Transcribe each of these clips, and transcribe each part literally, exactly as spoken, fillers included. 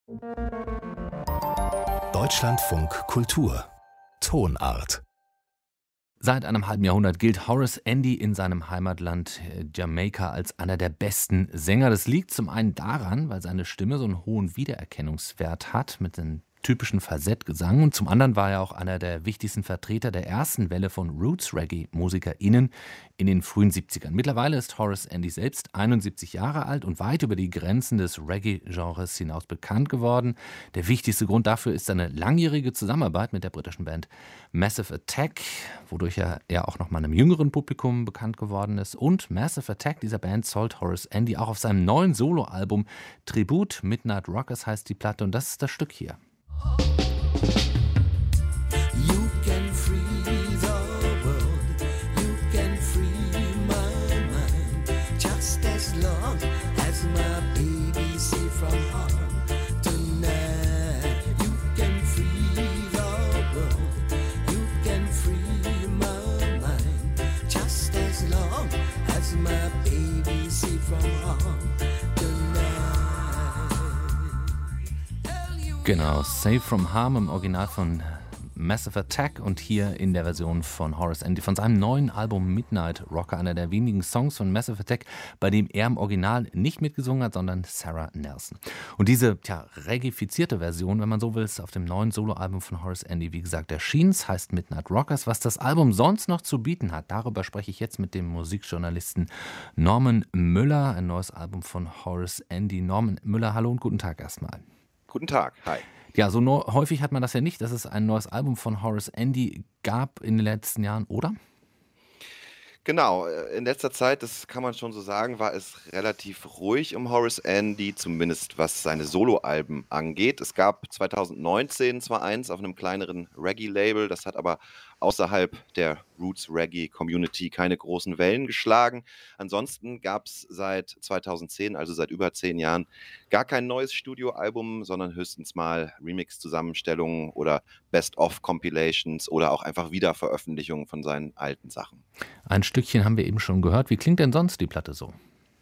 Deutschlandfunk Kultur Tonart. Seit einem halben Jahrhundert gilt Horace Andy in seinem Heimatland Jamaika als einer der besten Sänger. Das liegt zum einen daran, weil seine Stimme so einen hohen Wiedererkennungswert hat mit den typischen Falsettgesang, und zum anderen war er auch einer der wichtigsten Vertreter der ersten Welle von Roots-Reggae-MusikerInnen in den frühen siebzigern. Mittlerweile ist Horace Andy selbst einundsiebzig Jahre alt und weit über die Grenzen des Reggae-Genres hinaus bekannt geworden. Der wichtigste Grund dafür ist seine langjährige Zusammenarbeit mit der britischen Band Massive Attack, wodurch er, er auch noch mal einem jüngeren Publikum bekannt geworden ist. Und Massive Attack, dieser Band, zollt Horace Andy auch auf seinem neuen Soloalbum Tribute. Midnight Rockers heißt die Platte, und das ist das Stück hier. You can free the world, you can free my mind, just as long as my baby safe from harm tonight. You can free the world, you can free my mind, just as long as my baby safe from harm. Genau, Safe from Harm im Original von Massive Attack und hier in der Version von Horace Andy von seinem neuen Album Midnight Rocker, einer der wenigen Songs von Massive Attack, bei dem er im Original nicht mitgesungen hat, sondern Sarah Nelson. Und diese ja, reggae-fizierte Version, wenn man so will, ist auf dem neuen Soloalbum von Horace Andy, wie gesagt, erschienen. Es heißt Midnight Rockers. Was das Album sonst noch zu bieten hat, darüber spreche ich jetzt mit dem Musikjournalisten Norman Müller. Ein neues Album von Horace Andy. Norman Müller, hallo und guten Tag erstmal. Guten Tag, hi. Ja, so no- häufig hat man das ja nicht, dass es ein neues Album von Horace Andy gab in den letzten Jahren, oder? Genau, in letzter Zeit, das kann man schon so sagen, war es relativ ruhig um Horace Andy, zumindest was seine Soloalben angeht. Es gab zwanzig neunzehn zwar eins auf einem kleineren Reggae-Label, das hat aber außerhalb der Roots-Reggae-Community keine großen Wellen geschlagen. Ansonsten gab es seit zweitausendzehn, also seit über zehn Jahren, gar kein neues Studioalbum, sondern höchstens mal Remix-Zusammenstellungen oder Best-of-Compilations oder auch einfach Wiederveröffentlichungen von seinen alten Sachen. Ein Stückchen haben wir eben schon gehört. Wie klingt denn sonst die Platte so?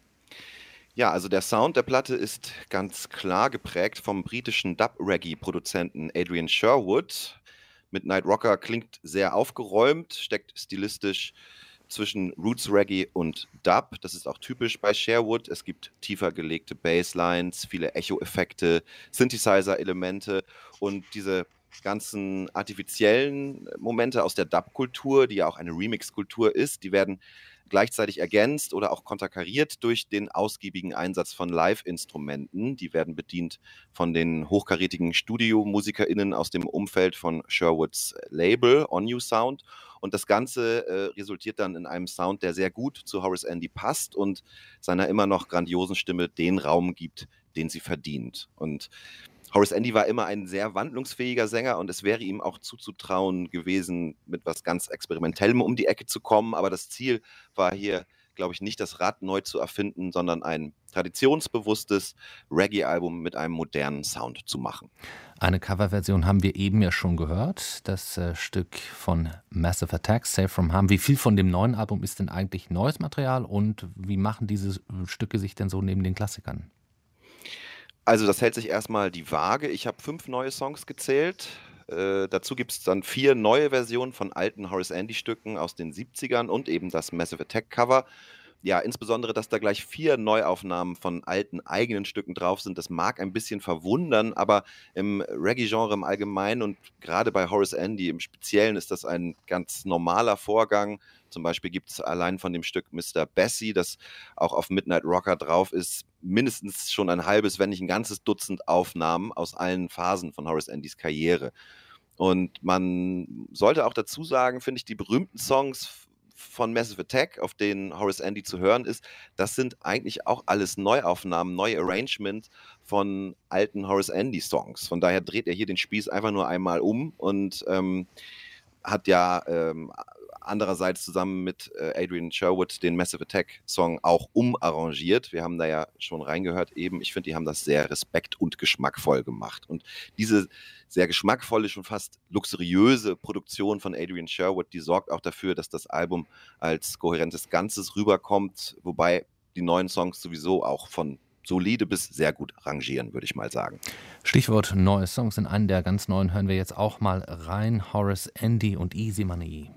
Ja, also der Sound der Platte ist ganz klar geprägt vom britischen Dub-Reggae-Produzenten Adrian Sherwood. Midnight Rocker klingt sehr aufgeräumt, steckt stilistisch zwischen Roots Reggae und Dub. Das ist auch typisch bei Sherwood. Es gibt tiefer gelegte Basslines, viele Echo-Effekte, Synthesizer-Elemente und diese ganzen artifiziellen Momente aus der Dub-Kultur, die ja auch eine Remix-Kultur ist, die werden gleichzeitig ergänzt oder auch konterkariert durch den ausgiebigen Einsatz von Live-Instrumenten. Die werden bedient von den hochkarätigen StudiomusikerInnen aus dem Umfeld von Sherwoods Label On You Sound. Und das Ganze äh, resultiert dann in einem Sound, der sehr gut zu Horace Andy passt und seiner immer noch grandiosen Stimme den Raum gibt, den sie verdient. Und Horace Andy war immer ein sehr wandlungsfähiger Sänger und es wäre ihm auch zuzutrauen gewesen, mit was ganz Experimentellem um die Ecke zu kommen. Aber das Ziel war hier, glaube ich, nicht das Rad neu zu erfinden, sondern ein traditionsbewusstes Reggae-Album mit einem modernen Sound zu machen. Eine Coverversion haben wir eben ja schon gehört, das äh, Stück von Massive Attack, Safe from Harm. Wie viel von dem neuen Album ist denn eigentlich neues Material und wie machen diese Stücke sich denn so neben den Klassikern? Also das hält sich erstmal die Waage. Ich habe fünf neue Songs gezählt. Äh, dazu gibt es dann vier neue Versionen von alten Horace Andy-Stücken aus den siebzigern und eben das Massive Attack-Cover. Ja, insbesondere, dass da gleich vier Neuaufnahmen von alten eigenen Stücken drauf sind, das mag ein bisschen verwundern, aber im Reggae-Genre im Allgemeinen und gerade bei Horace Andy im Speziellen ist das ein ganz normaler Vorgang. Zum Beispiel gibt es allein von dem Stück Mister Bessie, das auch auf Midnight Rocker drauf ist, mindestens schon ein halbes, wenn nicht ein ganzes Dutzend Aufnahmen aus allen Phasen von Horace Andys Karriere. Und man sollte auch dazu sagen, finde ich, die berühmten Songs von Massive Attack, auf denen Horace Andy zu hören ist, das sind eigentlich auch alles Neuaufnahmen, neue Arrangement von alten Horace Andy Songs. Von daher dreht er hier den Spieß einfach nur einmal um und ähm, hat ja ähm, andererseits zusammen mit äh, Adrian Sherwood den Massive Attack Song auch umarrangiert. Wir haben da ja schon reingehört eben. Ich finde, die haben das sehr respekt- und geschmackvoll gemacht. Und diese sehr geschmackvolle, schon fast luxuriöse Produktion von Adrian Sherwood, die sorgt auch dafür, dass das Album als kohärentes Ganzes rüberkommt, wobei die neuen Songs sowieso auch von solide bis sehr gut rangieren, würde ich mal sagen. Stichwort neue Songs. In einen der ganz neuen hören wir jetzt auch mal rein. Horace Andy und Easy Money.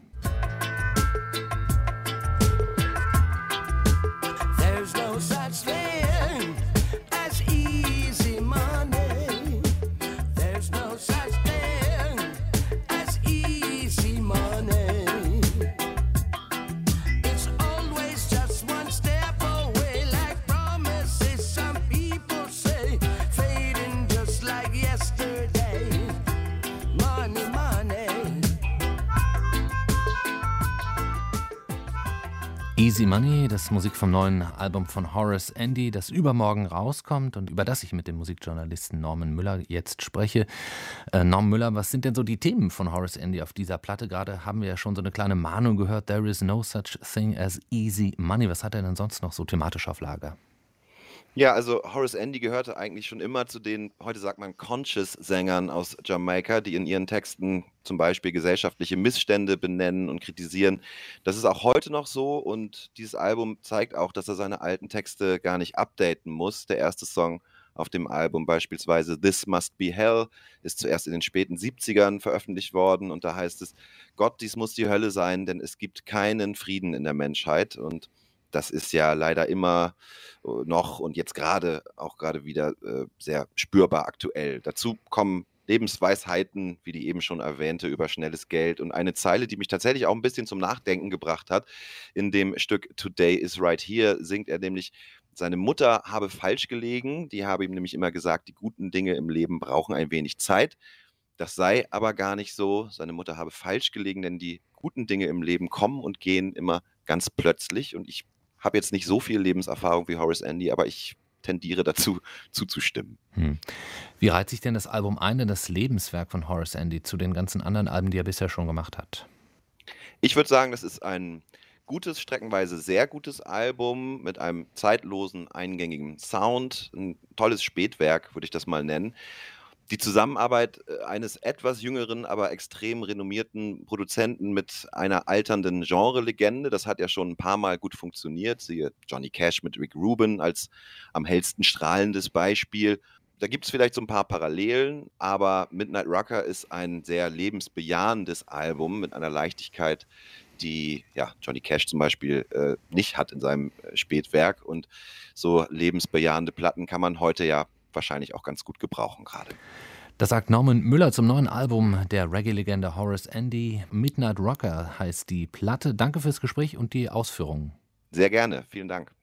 There's no such thing as easy money. There's no such thing as easy money. It's always just one step away, like promises some people say, fading just like yesterday. Money, money. Easy Money, das ist Musik vom neuen Album von Horace Andy, das übermorgen rauskommt und über das ich mit dem Musikjournalisten Norman Müller jetzt spreche. Äh, Norman Müller, was sind denn so die Themen von Horace Andy auf dieser Platte? Gerade haben wir ja schon so eine kleine Mahnung gehört, there is no such thing as easy money. Was hat er denn sonst noch so thematisch auf Lager? Ja, also Horace Andy gehörte eigentlich schon immer zu den, heute sagt man, Conscious-Sängern aus Jamaika, die in ihren Texten zum Beispiel gesellschaftliche Missstände benennen und kritisieren. Das ist auch heute noch so und dieses Album zeigt auch, dass er seine alten Texte gar nicht updaten muss. Der erste Song auf dem Album, beispielsweise This Must Be Hell, ist zuerst in den späten siebzigern veröffentlicht worden und da heißt es, Gott, dies muss die Hölle sein, denn es gibt keinen Frieden in der Menschheit und das ist ja leider immer äh, noch und jetzt gerade auch gerade wieder äh, sehr spürbar aktuell. Dazu kommen Lebensweisheiten, wie die eben schon erwähnte, über schnelles Geld und eine Zeile, die mich tatsächlich auch ein bisschen zum Nachdenken gebracht hat. In dem Stück Today is Right Here singt er nämlich, seine Mutter habe falsch gelegen. Die habe ihm nämlich immer gesagt, die guten Dinge im Leben brauchen ein wenig Zeit. Das sei aber gar nicht so. Seine Mutter habe falsch gelegen, denn die guten Dinge im Leben kommen und gehen immer ganz plötzlich. Und ich habe jetzt nicht so viel Lebenserfahrung wie Horace Andy, aber ich tendiere dazu, zuzustimmen. Hm. Wie reiht sich denn das Album ein in das Lebenswerk von Horace Andy zu den ganzen anderen Alben, die er bisher schon gemacht hat? Ich würde sagen, das ist ein gutes, streckenweise sehr gutes Album mit einem zeitlosen, eingängigen Sound. Ein tolles Spätwerk, würde ich das mal nennen. Die Zusammenarbeit äh, eines etwas jüngeren, aber extrem renommierten Produzenten mit einer alternden Genre-Legende, das hat ja schon ein paar Mal gut funktioniert. Siehe Johnny Cash mit Rick Rubin als am hellsten strahlendes Beispiel. Da gibt es vielleicht so ein paar Parallelen, aber Midnight Rucker ist ein sehr lebensbejahendes Album mit einer Leichtigkeit, die ja, Johnny Cash zum Beispiel äh, nicht hat in seinem äh, Spätwerk. Und so lebensbejahende Platten kann man heute ja wahrscheinlich auch ganz gut gebrauchen gerade. Das sagt Norman Müller zum neuen Album der Reggae-Legende Horace Andy. Midnight Rucker heißt die Platte. Danke fürs Gespräch und die Ausführungen. Sehr gerne, vielen Dank.